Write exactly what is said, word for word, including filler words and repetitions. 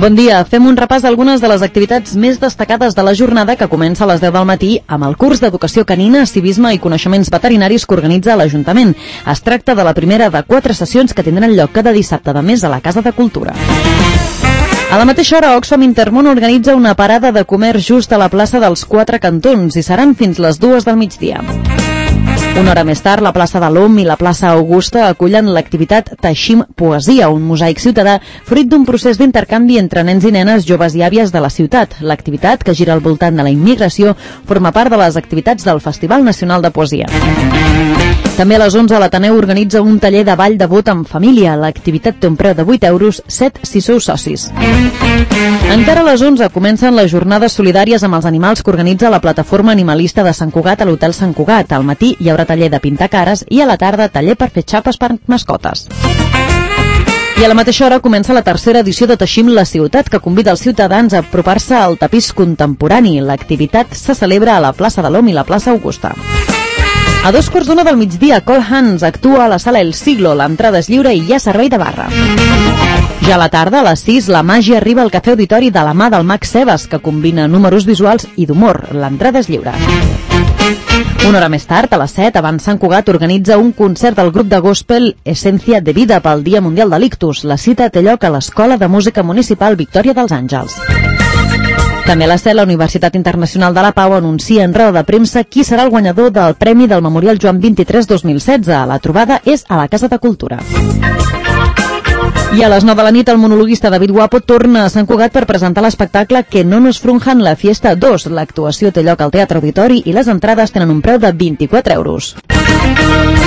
Bon dia, fem un repàs d'algunes de les activitats més destacades de la jornada que comença a les deu del matí amb el curs d'Educació Canina, Civisme i Coneixements Veterinaris que organitza l'Ajuntament. Es tracta de la primera de quatre sessions que tindran lloc cada dissabte de mes a la Casa de Cultura. A la mateixa hora, Oxfam Intermón organitza una parada de comerç just a la plaça dels Quatre Cantons i seran fins les dues del migdia. Una hora més tard, la plaça de l'Om i la plaça Augusta acullen l'activitat Teixim Poesia, un mosaic ciutadà fruit d'un procés d'intercanvi entre nens i nenes, joves i àvies de la ciutat. L'activitat, que gira al voltant de la immigració, forma part de les activitats del Festival Nacional de Poesia. També a les onze l'Ateneu organitza un taller de ball de bot en família. L'activitat té un preu de vuit euros, set si sou socis. Encara a les onze comencen les jornades solidàries amb els animals que organitza la plataforma animalista de Sant Cugat a l'Hotel Sant Cugat. Al matí hi haurà taller de pintar cares i a la tarda taller per fer xapes per mascotes. I a la mateixa hora comença la tercera edició de Teixim la Ciutat, que convida els ciutadans a apropar-se al tapís contemporani. L'activitat se celebra a la plaça de l'Om i la plaça Augusta. A dos quarts d'una del migdia, Cole Hans actua a la sala El Siglo. L'entrada és lliure i hi ha servei de barra. Ja a la tarda, a les sis, la màgia arriba al Cafè Auditori de la mà del Mag Sebas, que combina números visuals i d'humor. L'entrada és lliure. Una hora més tard, a les set, Abans Sant Cugat organitza un concert del grup de gospel Essència de Vida pel Dia Mundial de l'Ictus. La cita té lloc a l'Escola de Música Municipal Victòria dels Àngels. També a les set, la Universitat Internacional de la Pau anuncia en roda de premsa qui serà el guanyador del Premi del Memorial Joan vint-i-tres dos mil setze. La trobada és a la Casa de Cultura. I a les nou de la nit, el monologuista David Guapo torna a Sant Cugat per presentar l'espectacle Que no nos frunjan la fiesta dos. L'actuació té lloc al Teatre Auditori i les entrades tenen un preu de vint-i-quatre euros.